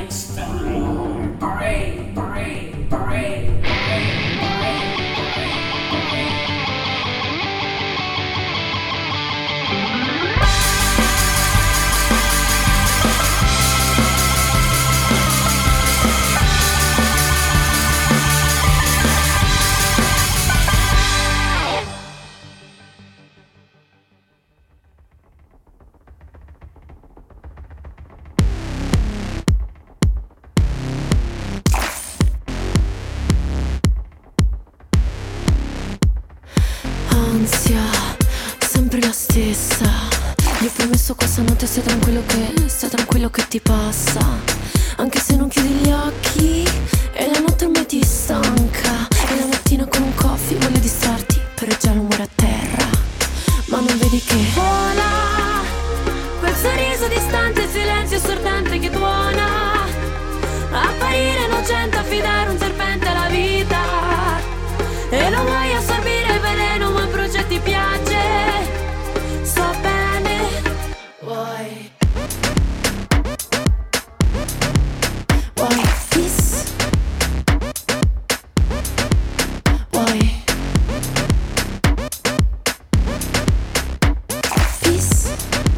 Ansia, sempre la stessa. Gli ho promesso questa notte stai tranquillo che ti passa. Anche se non chiudi gli occhi e la notte ormai ti stanca. E la mattina con un coffee voglio distrarti, però già l'umore a terra. Ma non vedi che vola quel sorriso distante, il silenzio assordante che tuona. Apparire innocente, affidare un serpente alla vita. E non vuoi assorbire il veleno, ma il progetto ti piace. So bene, vuoi peace? Vuoi peace?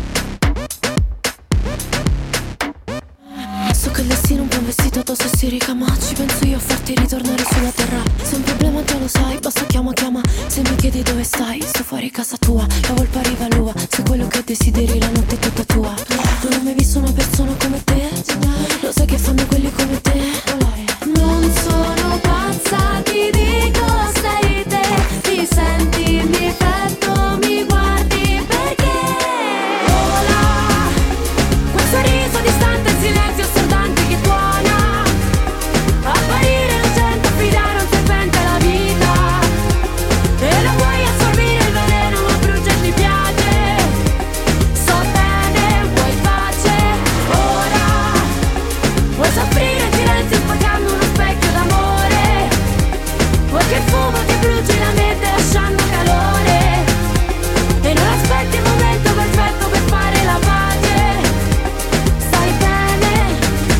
So che il destino un po' vestito addosso e si ricama. Ci penso io a farti ritornare sulla terra. Se un problema te lo sai, basta chiama. Se mi chiedi dove stai, sto fuori casa tua. La volpe arriva all'ua. Se quello che desideri la notte è tutta tua. Non ho mai visto una persona come te. Lo sai che fanno quelli come te. Non sono pazza, ti dico stai te. Ti senti, mi petto, mi guardi perché vola quel sorriso distante, il silenzio assordante che tuona. Apparire innocente, affidare un serpente alla vita. E non vuoi assorbire il veleno, ma brucia e ti piace. So bene, vuoi pace ora. Vuoi soffrire il silenzio spaccando uno specchio d'amore. Vuoi che il fumo ti bruci la mente lasciando calore. E non aspetti il momento perfetto per fare la pace. Stai bene,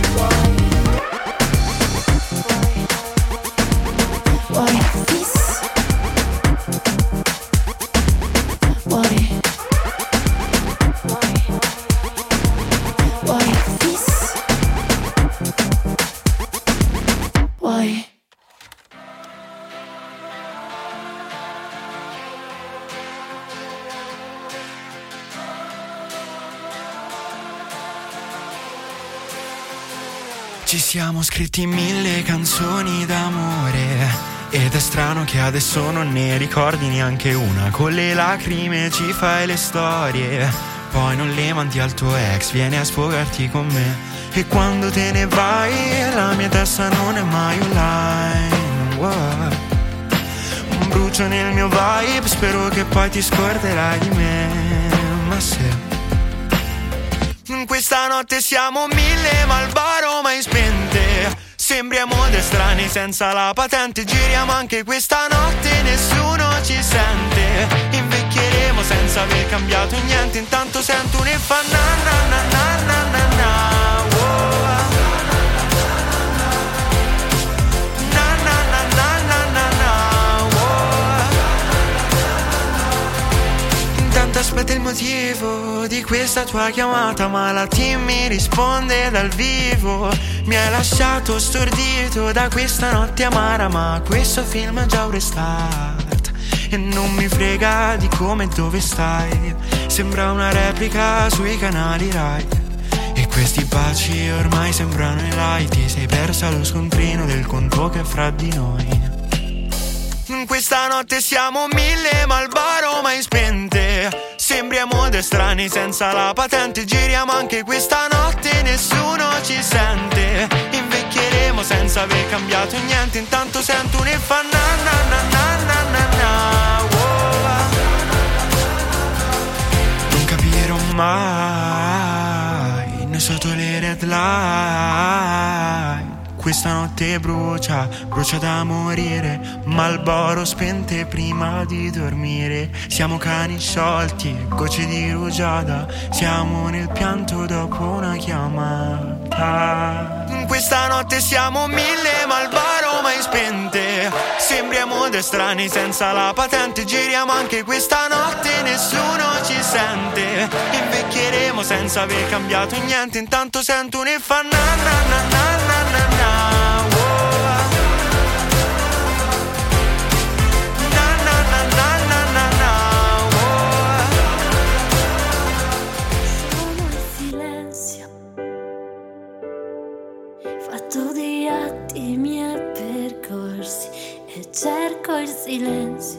vuoi peace? Vuoi peace? Vuoi Ci siamo scritti 1000 canzoni d'amore ed è strano che adesso non ne ricordi neanche una. Con le lacrime ci fai le storie, poi non le mandi al tuo ex, vieni a sfogarti con me. E quando te ne vai la mia testa non è mai online. Un brucio nel mio vibe, spero che poi ti scorderai di me. Ma se questa notte siamo 1000 ma al bar mai spente. Sembriamo due strani senza la patente. Giriamo anche questa notte, nessuno ci sente. Invecchieremo senza aver cambiato niente. Intanto sento un e fa na na na na na na na. Na na na na na na na. Intanto aspetta il motivo di questa tua chiamata, ma la team mi risponde dal vivo. Mi hai lasciato stordito da questa notte amara, ma questo film è già un restart. E non mi frega di come e dove stai. Sembra una replica sui canali Rai. E questi baci ormai sembrano i light. Ti sei persa lo scontrino del conto che è fra di noi. Questa notte siamo 1000 ma al bar mai spente. Sembriamo due strani senza la patente. Giriamo anche questa notte, nessuno ci sente. Invecchieremo senza aver cambiato niente. Intanto sento un e fa na na na na na na na. Non capirò mai né sotto le red light. Questa notte brucia, brucia da morire. Marlboro spente prima di dormire. Siamo cani sciolti, gocce di rugiada. Siamo nel pianto dopo una chiamata. questa notte siamo 1000 ma al bar mai spente. Sembriamo due strani senza la patente, giriamo anche questa notte, nessuno ci sente. Invecchieremo senza aver cambiato niente, intanto sento un e fa na na na na na na na. Fatto di attimi e percorsi e cerco il silenzio.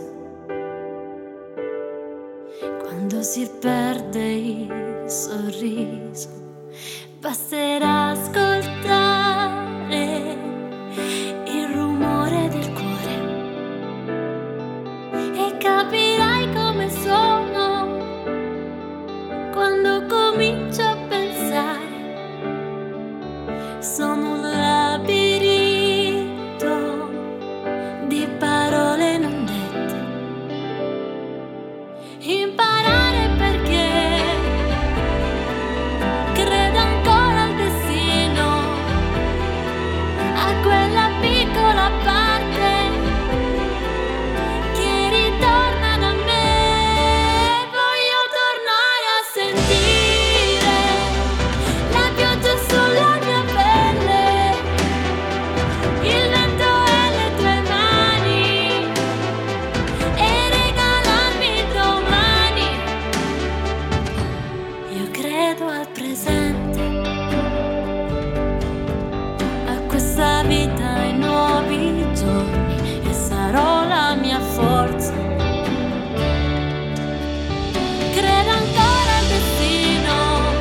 Quando si perde il sorriso, basterà ascoltare il rumore del cuore e capirai come sono quando comincio a pensare. Sono un labirinto di parole non dette. Imparare perché credo ancora al destino, a quella piccola parte che ritorna da me. Voglio tornare a sentire la pioggia sulla mia pelle, il vento e le tue mani, e regalarmi il domani. Io credo al presente, a questa vita, ai nuovi giorni, e sarò la mia forza. Credo ancora al destino,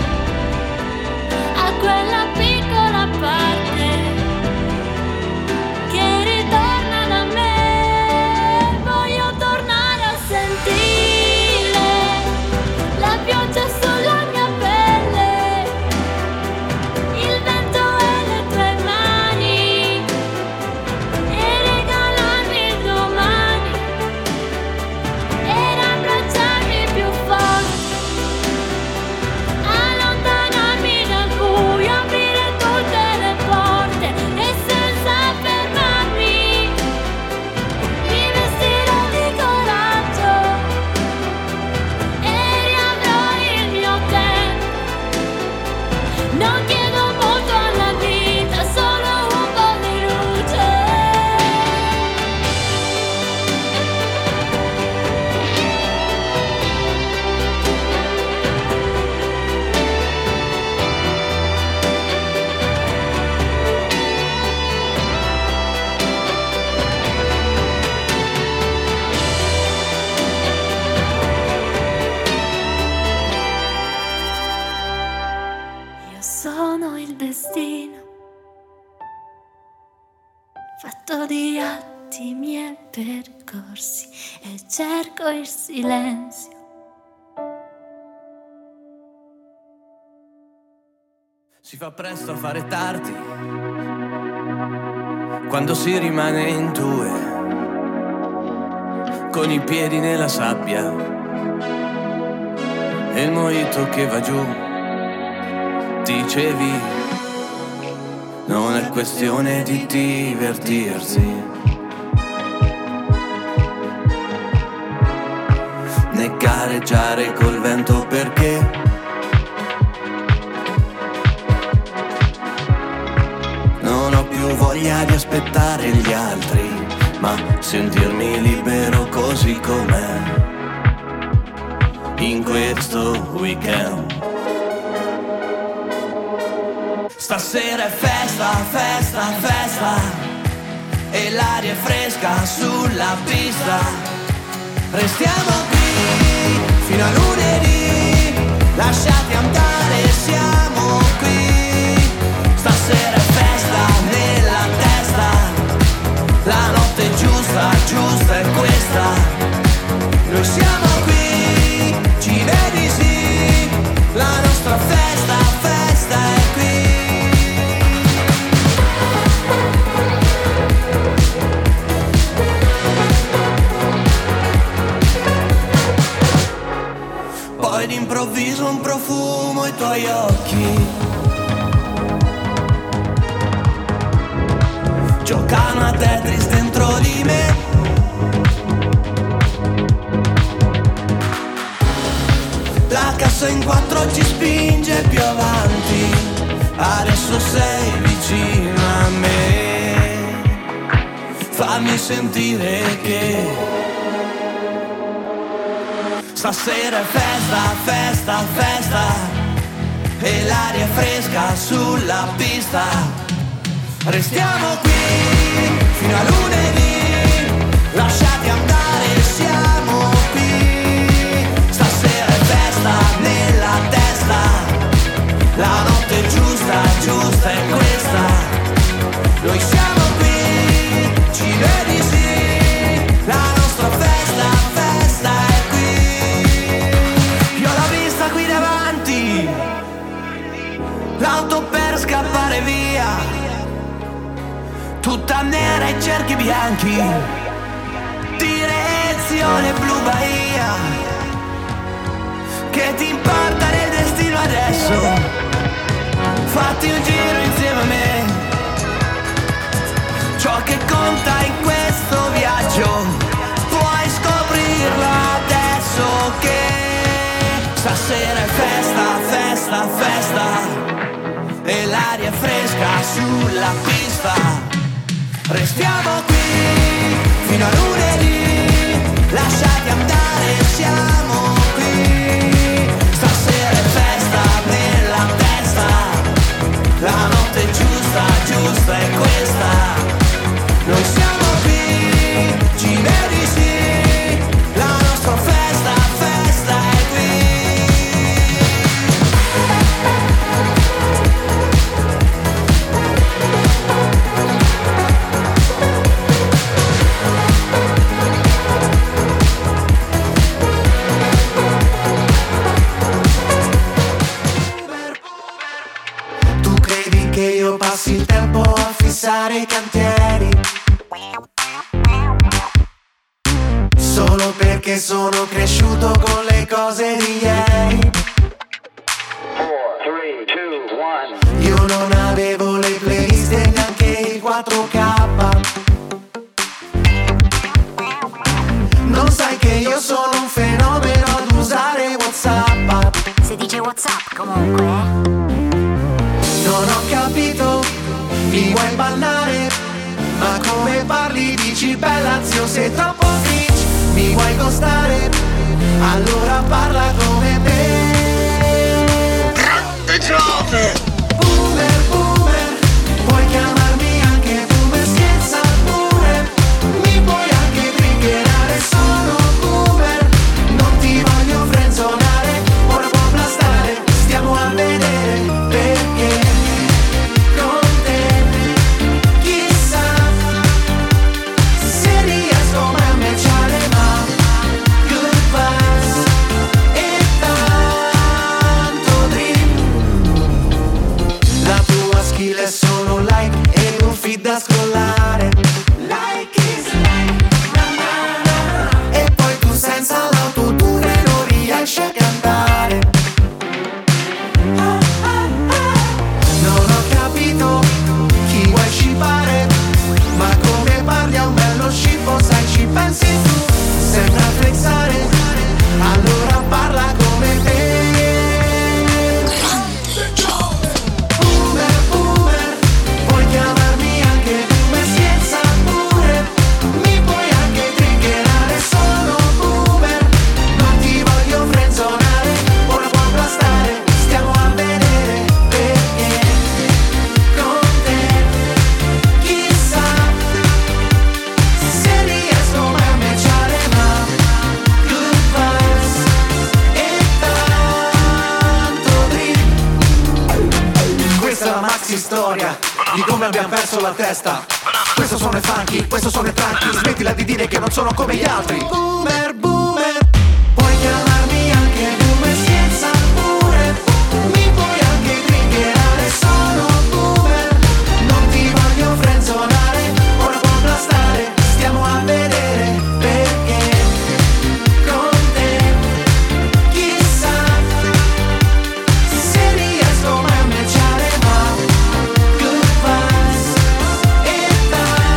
a quella piccola parte che ritorna da me. Voglio tornare a sentire la pioggia sulla mia pelle, il vento e le tue mani, e regalarmi il domani, ed abbracciarmi più forte, allontanarmi dal buio, aprire tutte le porte e senza fermarmi mi vestirò di coraggio e riavrò il mio tempo. Non chiedo molto alla vita, solo un po' di luce. Io sono il destino, fatto di attimi e percorsi, e cerco il silenzio. Si fa presto a fare tardi quando si rimane in due, con i piedi nella sabbia e il mojito che va giù. Dicevi, non è questione di divertirsi, né gareggiare col vento, perché non ho più voglia di aspettare gli altri, ma sentirmi libero così com'è in questo weekend. Stasera è festa, festa, festa, e l'aria è fresca sulla pista. Restiamo qui fino a lunedì, lasciati andare, siamo qui. Stasera è festa nella testa, la notte è giusta, giusta è questa. Noi siamo qui, ci vedi sì, la nostra festa, festa è qui. Poi d'improvviso un profumo ai tuoi occhi, giocano a Tetris dentro di me. La cassa in quattro ci spinge più avanti, adesso sei vicino a me. Fammi sentire che stasera è festa, festa, festa, e l'aria è fresca sulla pista. Restiamo qui fino a lunedì, lasciati andare, siamo qui. Stasera è festa nella testa, la notte è giusta, giusta è questa. Noi siamo qui, ci vedi sì, la nostra festa, festa è qui. Io l'ho vista qui davanti, l'auto per scappare via, tutta nera e cerchi bianchi, direzione blu Bahia. Che ti importa del destino adesso? Fatti un giro insieme a me. Ciò che conta in questo viaggio puoi scoprirlo adesso, che stasera è festa, festa, festa, e l'aria è fresca sulla pista. Restiamo qui fino a lunedì, lasciati andare, siamo qui. Stasera è festa nella testa, la notte è giusta, giusta è questa. Noi siamo qui, ci vedi sì, la nostra festa, festa è qui. Tu credi che io passi il tempo a fissare i cantieri solo perché sono cresciuto con le cose di ieri? 4, 3, 2, 1. Io non avevo le playlist e neanche il 4K. Non sai che io sono un fenomeno ad usare WhatsApp. Si dice WhatsApp comunque. Non ho capito, mi vuoi bannare? Ma come parli dici bella zio, sei troppo rich. Mi vuoi costare? Allora parla come me. Grande Giove! Boomer, boomer, puoi chiamarmi anche boomer, scherza pure. Mi puoi anche triggerare, sono boomer. Non ti voglio frenzonare, ora può blastare. Stiamo a vedere perché con te chissà se riesco mai a matchare, ma good vibes e tanto dream. La tua skill è solo like e un feed da scrollare. Like is like, na na na. E poi tu senza l'autotune non riesci a cantare. Non ho capito chi vuoi scippare, ma come parli a un bello scippo, sai ci pensi tu, sembra flexare, allora parla come te. Boomer, boomer, puoi chiamarmi anche boomer, scherza pure. Mi puoi anche triggerare, sono boomer. Non ti voglio frenzonare, ora può blastare. Stiamo a vedere perché con te chissà se riesco mai a matchare, ma good vibes e tanto dream. Questa è la maxi storia di come abbiamo perso la testa. Questo sono i funky, questo sono i tranchi. Smettila di dire che non sono come gli altri. Boomer, boomer, puoi chiamarmi anche boomer, scherza pure. Mi puoi anche triggerare, sono boomer. Non ti voglio frenzonare, ora può blastare. Stiamo a vedere perché con te chissà se riesco mai a matchare, ma good vibes e tanto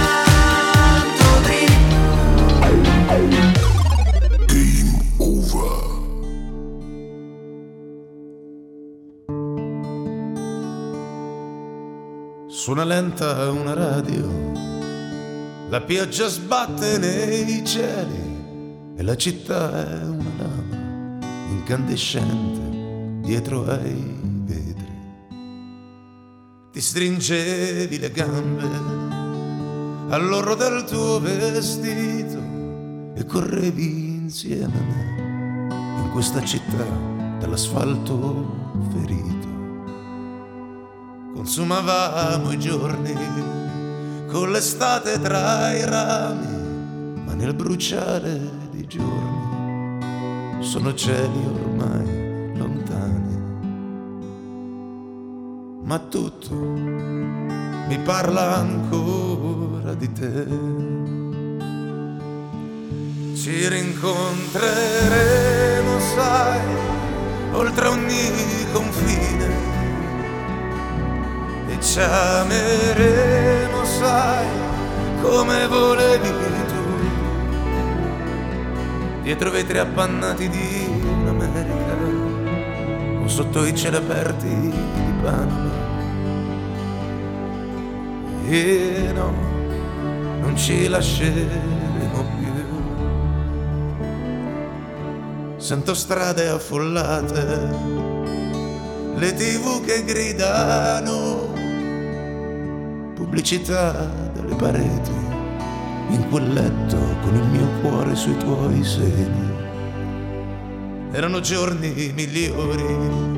Suona lenta una radio, la pioggia sbatte nei cieli e la città è una lama incandescente dietro ai vetri. Ti stringevi le gambe all'orlo del tuo vestito e correvi insieme a me in questa città dall'asfalto ferito. Consumavamo i giorni con l'estate tra i rami, ma nel bruciare dei giorni sono cieli ormai lontani. Ma tutto mi parla ancora di te. Ci rincontreremo, sai, oltre ogni confine. E ci ameremo, sai, come volevi tu, dietro vetri appannati di un'America o sotto i cieli aperti di Panama. E no, non ci lasceremo più. Sento strade affollate, le TV che gridano, pubblicità dalle pareti, in quel letto con il mio cuore sui tuoi seni. Erano giorni migliori,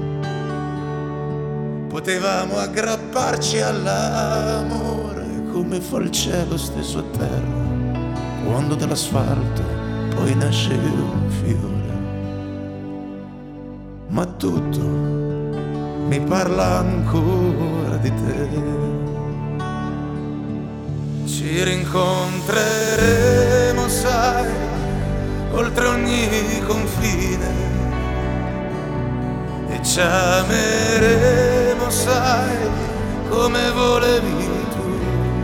potevamo aggrapparci all'amore come fa il cielo steso a terra quando dall'asfalto poi nasce un fiore. Ma tutto mi parla ancora di te. Ci rincontreremo, sai, oltre ogni confine e ci ameremo, sai, come volevi tu,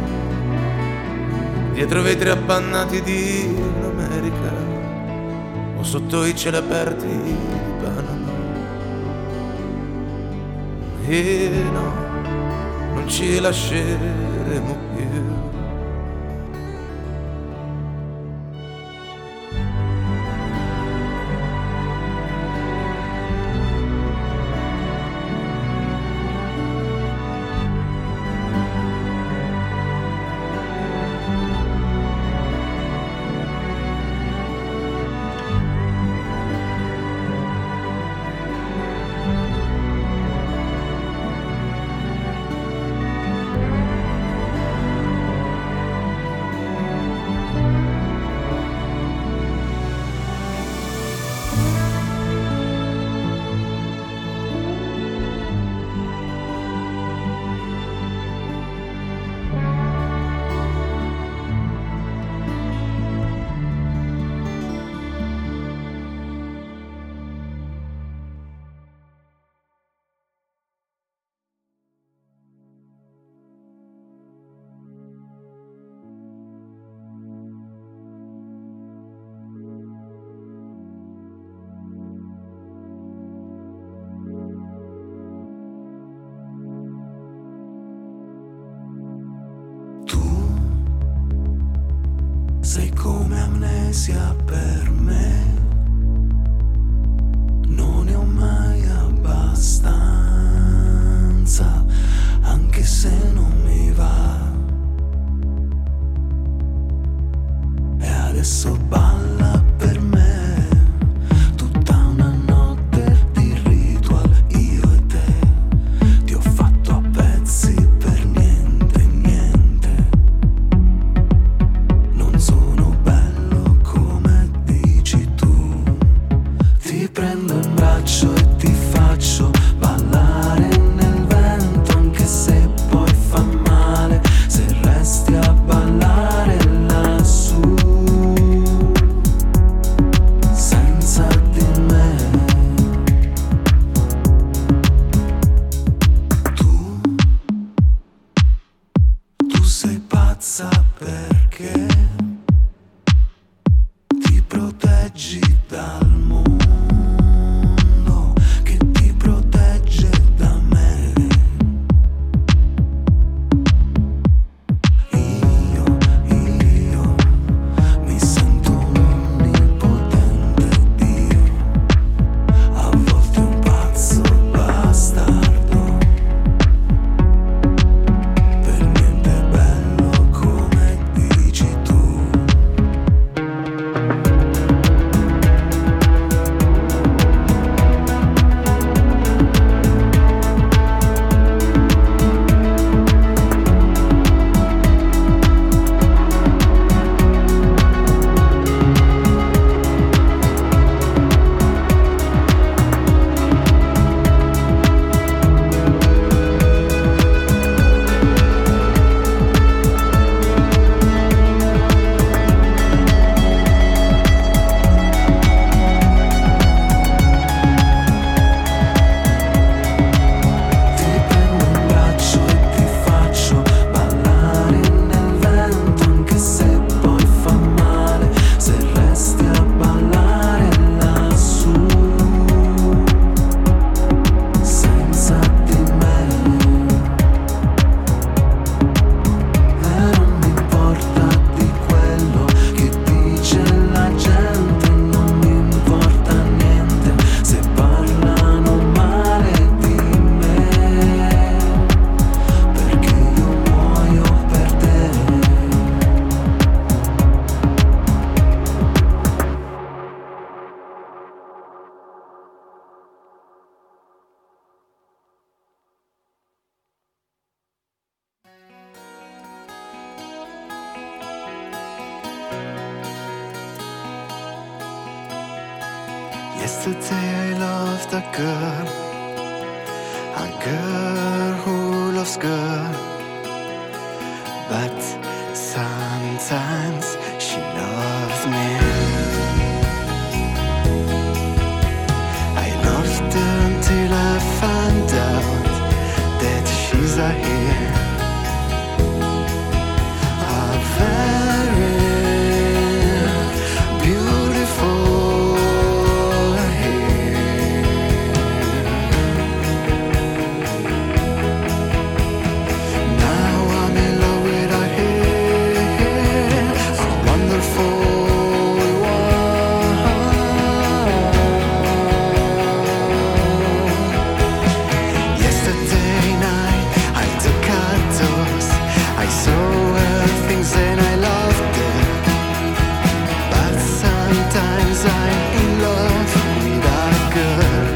dietro vetri appannati di un'America o sotto i cieli aperti di Panama. E no, non ci lasceremo più. Sei come amnesia per me, non ne ho mai abbastanza, anche se non mi va. E adesso balla per me tutta una notte di ritual, io e te. Ti ho fatto a pezzi per niente, niente. Non sono bello come dici tu. Ti prendo in braccio e ti faccio ballare nel vento, anche se poi fa male se resti a ballare lassù. Senza di me tu sei pazza perché ti proteggi dal mondo che ti protegge da me. Yesterday I loved a girl who loves girl, but sometimes she loves me. I loved her until I found out that she's a hero. A very beautiful hair. Now I'm in love with her hair, a wonderful one. Yesterday night I took a dose. I saw her things and I loved it. But sometimes I'm in love with a girl.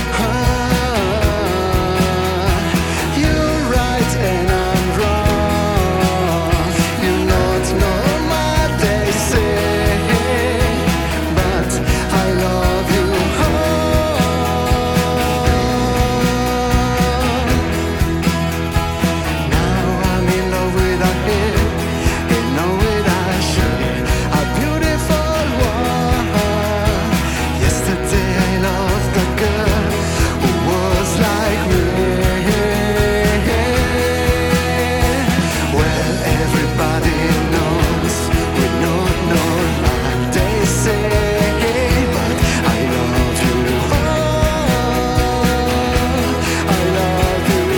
You're right and I'm wrong. You're not normal, they say, but I love you. Now I'm in love with a hair, and know it I should. A beautiful one. Yesterday I loved a girl who was like me. Well, everybody knows we're not normal, they say, but I love you. I love you.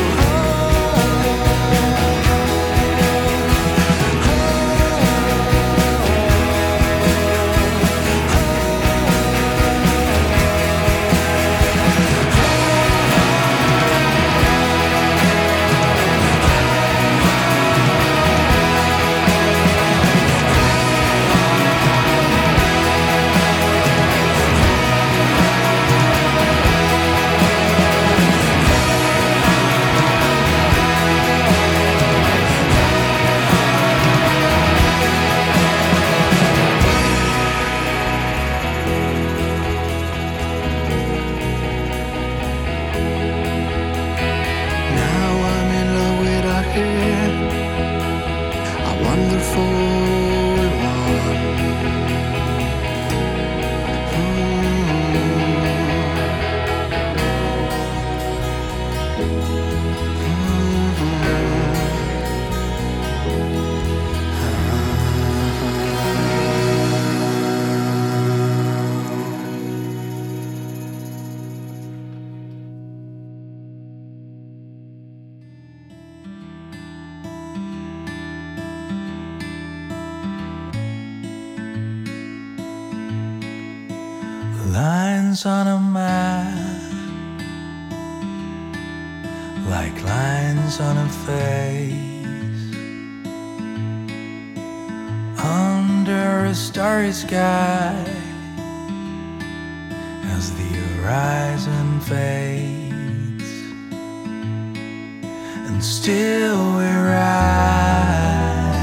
Now I'm in love with a hair, a wonderful one. Lines on a map, like lines on a face, under a starry sky, as the horizon fades, and still we ride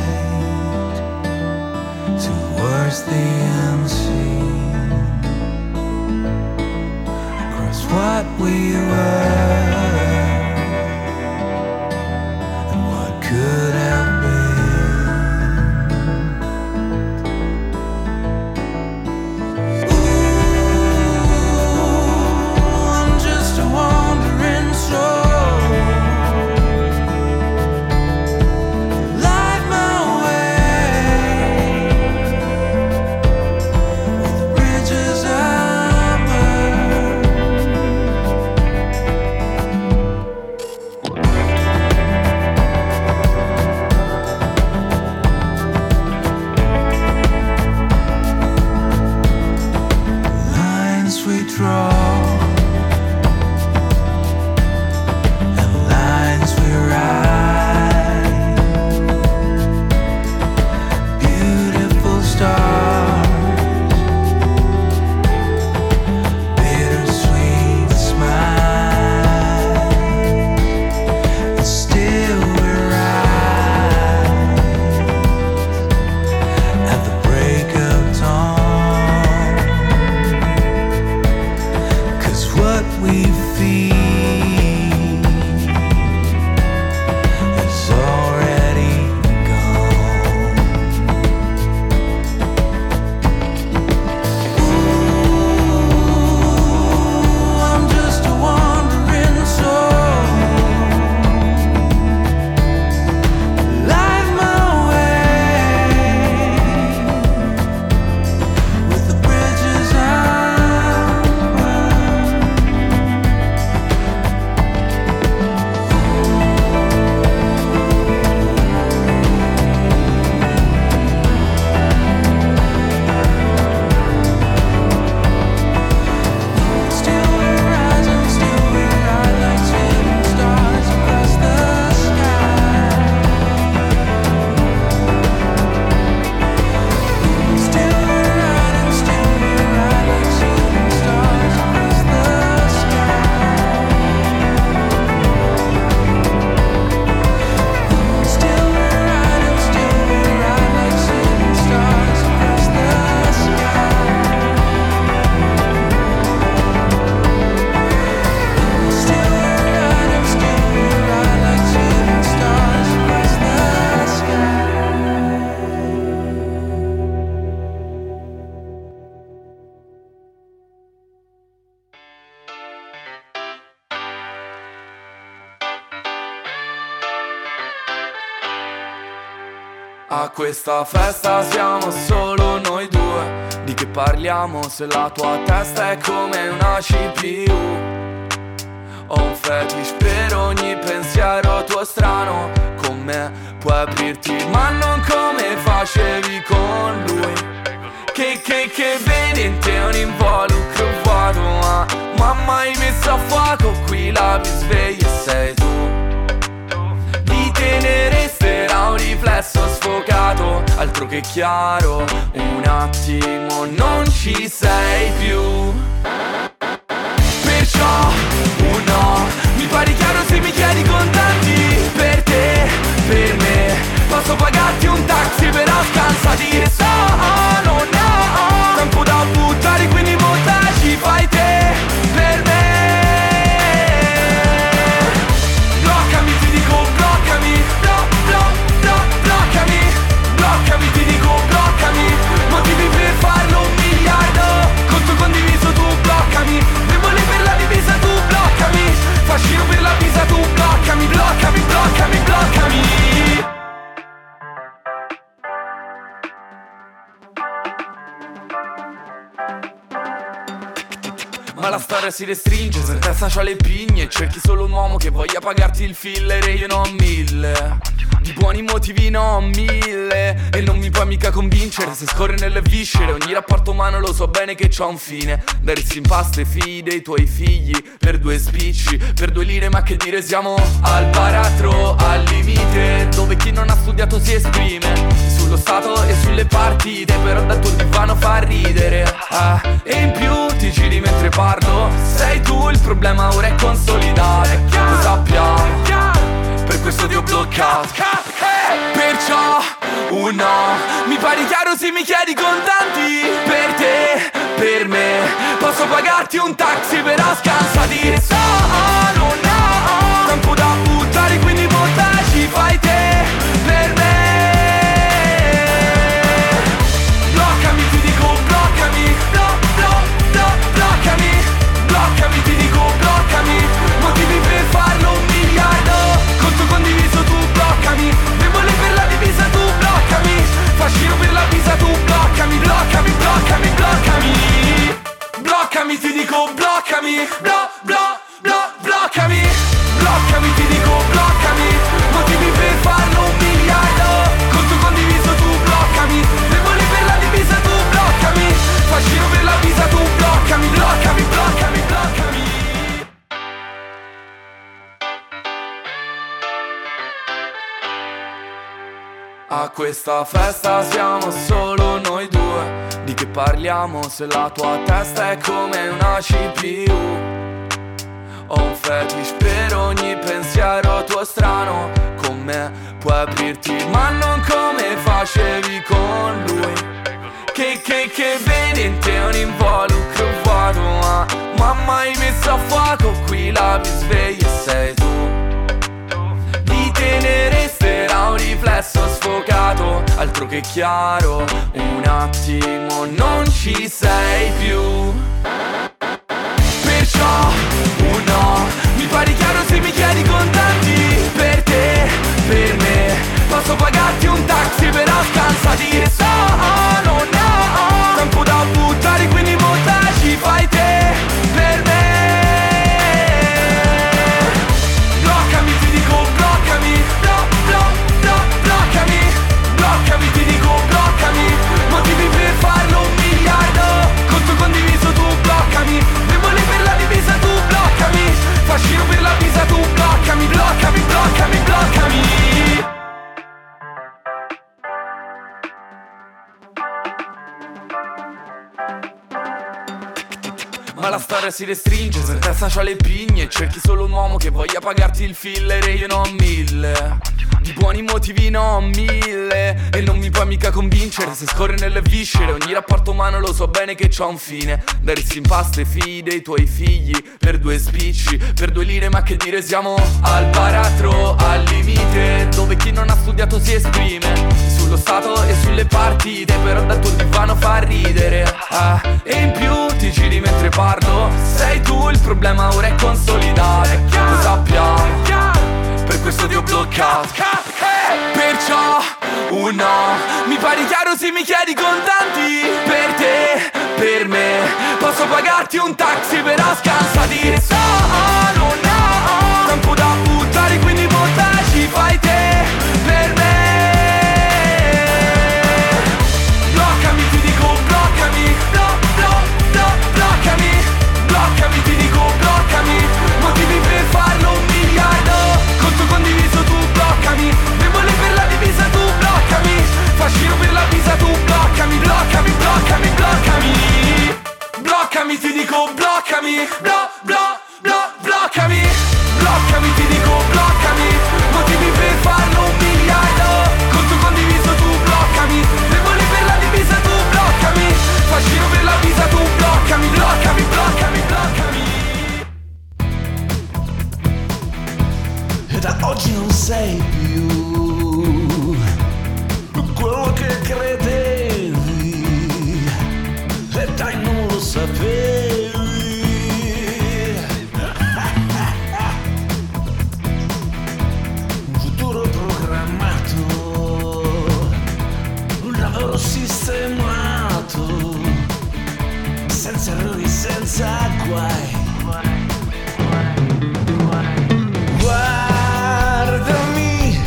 towards the unseen. What we were and what could have been. Ooh, I'm just a wandering soul. Light my way. A questa festa siamo solo noi due. Di che parliamo se la tua testa è come una CPU? Ho un fetish per ogni pensiero tuo strano. Con me puoi aprirti ma non come facevi con lui. Che vedi in te un involucro vuoto, ma mai messo a fuoco qui la risveglia sei tu. Di tenere un riflesso sfocato, altro che chiaro, un attimo non ci sei più. Perciò no, mi pari chiaro se mi chiedi contanti. Per te, per me, posso pagarti un taxi però scansati e sono no, tempo da buttare quindi montaci fai te per me. Bloccami ti dico bloccami, bloccami, ti dico bloccami. Motivi per farlo 1 miliardo. Conto condiviso tu bloccami. Debole per la divisa tu bloccami. Fascino per la visa tu bloccami. Bloccami, bloccami, bloccami. Ma la storia si restringe, se in testa c'ha le pigne. Cerchi solo un uomo che voglia pagarti il filler e io ne ho 1000. Di buoni motivi ne ho 1000. E non mi puoi mica convincere se scorre nelle viscere. Ogni rapporto umano lo so bene che c'ha un fine. Darsi in pasto ai figli dei tuoi figli. Per 2 spicci, per 2 lire ma che dire siamo al baratro, al limite. Dove chi non ha studiato si esprime sullo stato e sulle partite. Però dal tuo divano fa ridere. E in più ti giri mentre parlo. Sei tu il problema ora è consolidato. Lo sappiamo, per questo ti ho bloccato. Perciò no, mi pari chiaro se mi chiedi contanti. Per te, per me, posso pagarti un taxi però scansati e sono no, tempo da buttare quindi montaci fai te per me. Bloccami ti dico bloccami, bloccami ti dico bloccami. Motivi per farlo 1 miliardo. Conto condiviso tu bloccami. Debole per la divisa tu bloccami. Fascino per la visa tu bloccami. Bloccami, bloccami, bloccami. Bloccami ti dico bloccami. Bloccami. Bloccami ti dico bloccami. Motivi per farlo 1 miliardo. Conto condiviso tu bloccami. Debole per la divisa tu bloccami. Fascino per la visa tu bloccami. Bloccami, bloccami, bloccami. A questa festa siamo solo noi due. Di che parliamo se la tua testa è come una CPU? Ho un fetish per ogni pensiero tuo strano. Con me puoi aprirti ma non come facevi con lui. Che vedi in te un involucro vuoto, ma mai messo a fuoco qui la risveglia sei tu. Di tenere un riflesso sfocato, altro che chiaro, un attimo non ci sei più. Perciò no, mi pari chiaro se mi chiedi contanti. Per te, per me, posso pagarti un taxi però scansati e sono no, tempo da buttare quindi montaci fai te per me. Bloccami ti dico bloccami, bloccami ti dico bloccami. Motivi per farlo 1 miliardo. Conto condiviso tu bloccami. Debole per la divisa tu bloccami. Fascino per la visa tu bloccami. Bloccami, bloccami, bloccami. Ma la storia si restringe, se in testa c'ha le pigne. Cerchi solo un uomo che voglia pagarti il filler e io ne ho 1000. Di buoni motivi ne ho 1000. E non mi puoi mica convincere se scorre nelle viscere. Ogni rapporto umano lo so bene che c'ha un fine. Darsi in pasto ai figli dei tuoi figli. Per 2 spicci, per 2 lire ma che dire siamo al baratro, al limite. Dove chi non ha studiato si esprime sullo stato e sulle partite. Però dal tuo divano fa ridere. E in più ti giri mentre parlo. Sei tu il problema ora è consolidato. Lo sappiamo, per questo ti ho bloccato. Perciò no. Mi pari chiaro se mi chiedi contanti. Per te, per me, posso pagarti un taxi però scansati. Sono no, tempo da buttare quindi buttaci, fai te per me. Bloccami, ti dico bloccami, bloccami, bloccami, ti dico bloccami. Motivi per farlo 1 miliardo, conto condiviso tu bloccami. Debole per la divisa tu bloccami, fascino per la visa tu bloccami, bloccami, bloccami, bloccami. Bloccami, ti dico bloccami, bloccami. Bloccami, ti dico bloccami, motivi per farlo 1 miliardo, conto condiviso tu bloccami. Debole per la divisa tu bloccami, fascino per la visa tu bloccami, bloccami, bloccami, bloccami. E da oggi non sei più quello che credevi, e dai non lo sapevi. Un futuro programmato, un lavoro sistemato, senza errori, senza guai. Guardami,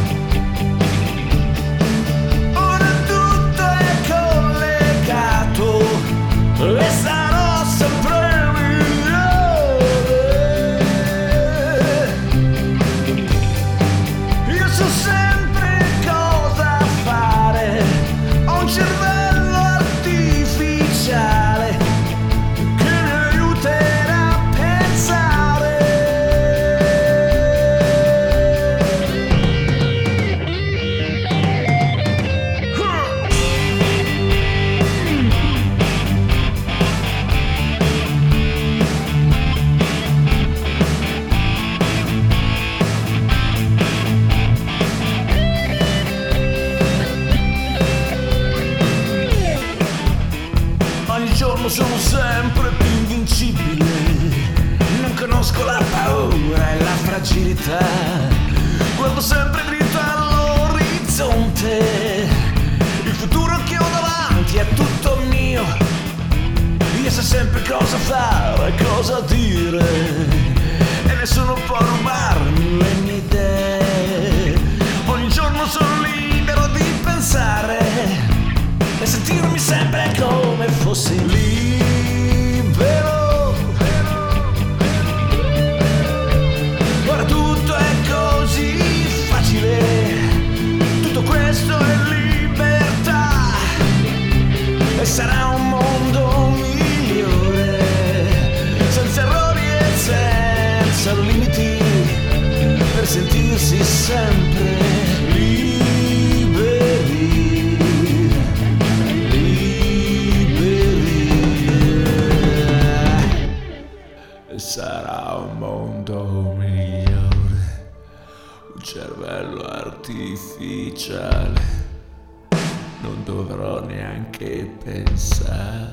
ora tutto è collegato e sarò sempre migliore. Io so sempre cosa fare, ho un cervello artificiale che mi aiuterà a pensare. Ogni giorno sono sempre più invincibile, non conosco la paura e la fragilità, guardo sempre dritto all'orizzonte, il futuro che ho davanti è tutto mio, io so sempre cosa fare, cosa dire, e nessuno può rubarmi le mie idee. Ogni giorno sono libero di pensare e sentirmi sempre come fossi libero. Ora tutto è così facile, tutto questo è libertà, e sarà un mondo migliore, senza errori e senza limiti, per sentirsi sempre liberi. Sarà un mondo migliore, un cervello artificiale, non dovrò neanche pensare.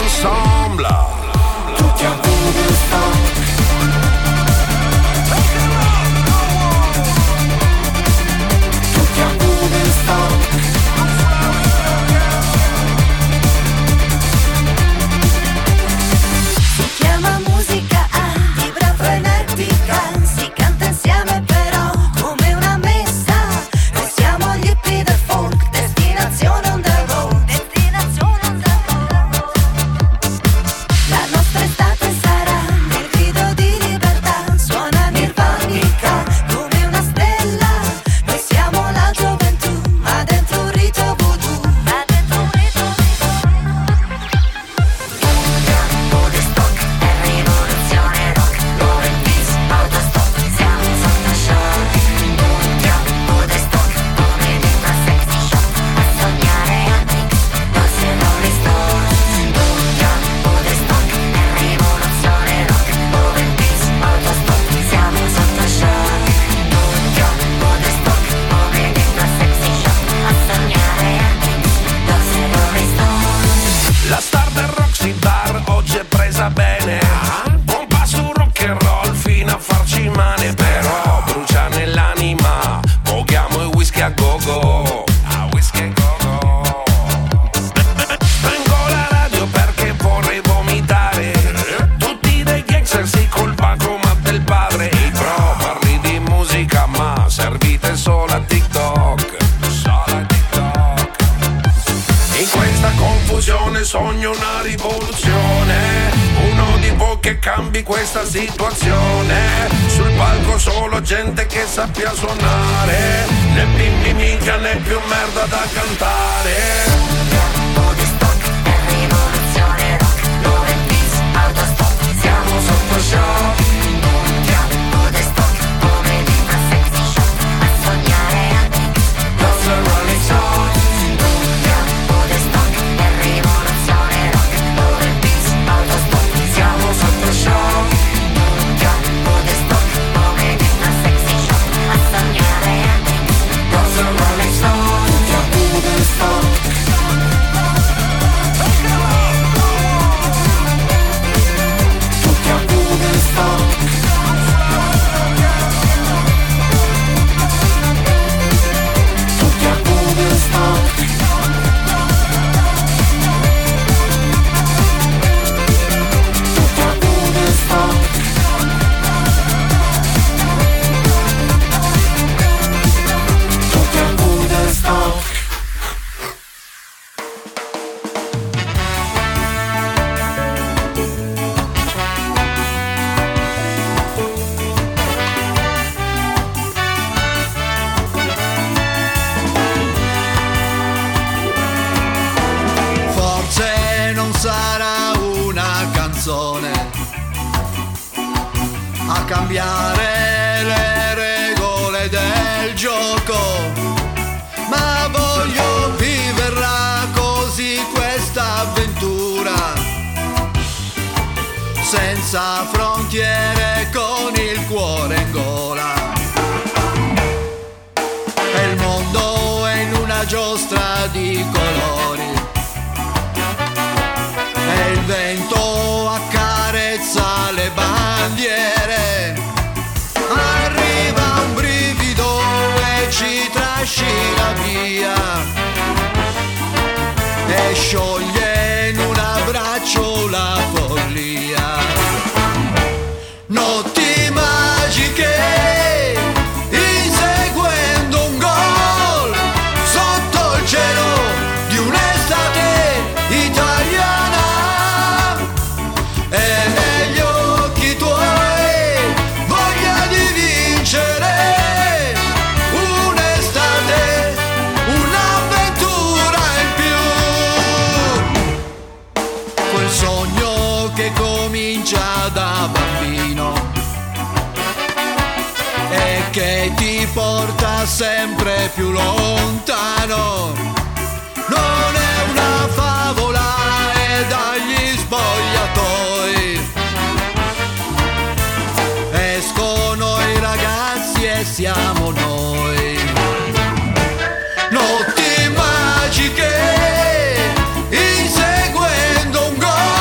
ensemble. Tutti a Woodstock. Tutti a Woodstock. Si chiama musica, vibra frenetica, si canta insieme però come una messa. Noi siamo gli hippie del folk, destinazione on the road, destinazione on the road. La nostra estate sarà nel grido di libertà, suona nirvanica come una stella. Noi siamo la gioventù, ma dentro un rito voodoo, ma dentro un rito Woodstock è rivoluzione rock, love and peace, autostop, siamo sotto shock. Woodstock come dentro sexy shop, a sognare antics, dolce Rolling Stones. Woodstock è rivoluzione rock, love and peace, autostop, siamo sotto shock. Woodstock come dentro sexy shop, a sognare antics, dolce Rolling Stones. La star del Roxy Bar oggi è presa bene. Pompa su rock and roll fino a farci male, però brucia nell'anima. Poghiamo i whisky a go-go. A whisky a go-go. Spengo la radio perché vorrei vomitare. Tutti dei gangster si colpa come del padre. I pro parli di musica ma servite solo a TikTok. Solo a TikTok. In questa confusione sogno una rivoluzione, uno di voi che cambi questa situazione. Sul palco solo gente che sappia suonare, né bimbi minchia né più merda da cantare. Woodstock è rivoluzione rock, love and peace, autostop, siamo sotto shock. Woodstock come dentro sexy shop, a sognare antics, dolce Rolling Stones. Woodstock è rivoluzione rock, love and peace, autostop, siamo sotto shock. Woodstock come dentro sexy shop, a sognare antics, dolce Rolling Stones. Tutti a Woodstock. Tutti a Woodstock. Tutti a Woodstock. Tutti a Woodstock. Tutti a Woodstock. Forse non sarà una canzone a cambiare le regole del gioco, ma voglio viverla così questa avventura, senza frontiere, con il cuore in gola. E il mondo è in una giostra di colori, e il vento accarezza le bandiere. Arriva un brivido e ci trascina via, e scioglie in un abbraccio la follia. Notti magiche, inseguendo un gol, sotto il cielo di un'estate italiana. E negli occhi tuoi voglia di vincere, un'estate, un'avventura in più. Quel sogno che comincia da bambino e che ti porta sempre più lontano. Non è una favola, è dagli spogliatoi escono i ragazzi e siamo noi. Notti magiche, inseguendo un gol,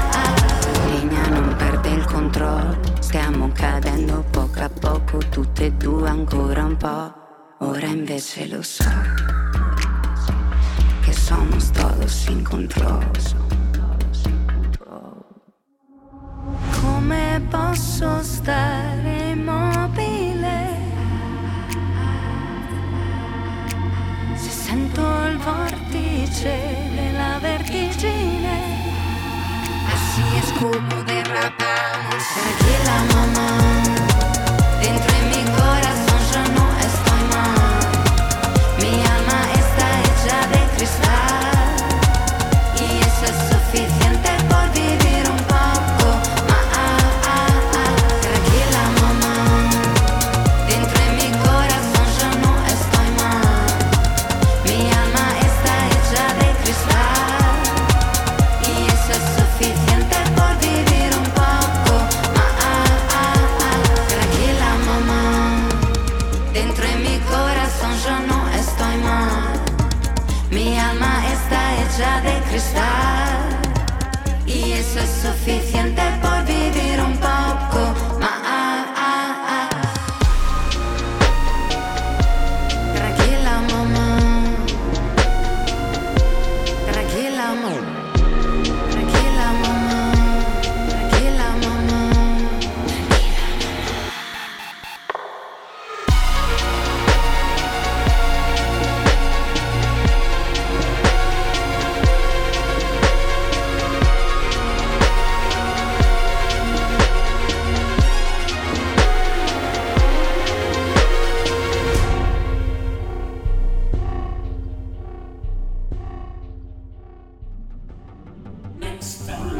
Ora invece lo so, que somos todos sin control. Come posso stare immobile se sento il vortice della vertigine? Así es como derrapamos. Tranquila mamá, dentro de mi corazón yo no estoy mal. Mi alma está hecha de cristal y eso es suficiente por vivir un poco. Tranquila mamá, dentro de mi corazón yo no estoy mal. Mi alma está hecha de cristal y eso es suficiente por vivir un poco. Tranquila mamá, dentro de mi corazón yo no estoy mal. Mi alma está hecha de cristal y eso es suficiente por vivir un poco. Tranquila mamá, tranquila mamá, tranquila mamá, tranquila mamá. Next time.